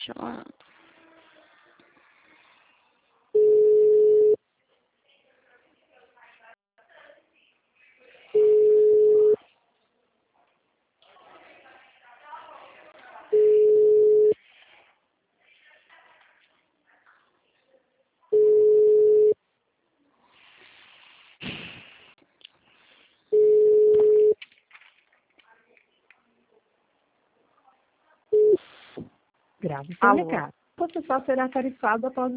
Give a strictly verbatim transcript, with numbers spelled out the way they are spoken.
chamando. Grave seu Alô? recado. Você só será tarifado após